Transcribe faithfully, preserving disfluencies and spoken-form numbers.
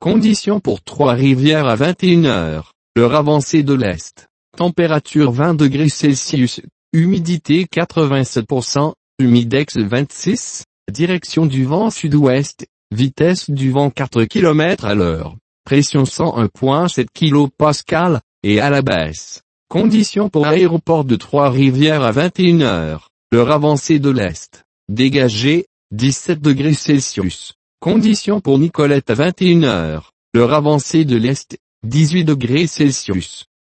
Conditions pour Trois-Rivières à vingt et une heures, l'heure avancée de l'Est. Température vingt degrés Celsius, humidité quatre-vingt-sept pour cent, humidex vingt-six, direction du vent sud-ouest, vitesse du vent quatre kilomètres à l'heure, pression cent un virgule sept kilopascales, et à la baisse. Conditions pour aéroport de Trois-Rivières à vingt et une heures, l'heure avancée de l'Est. Dégagé, dix-sept degrés Celsius. Conditions pour Nicolette à vingt et une heures, l'heure avancée de l'Est, dix-huit degrés Celsius.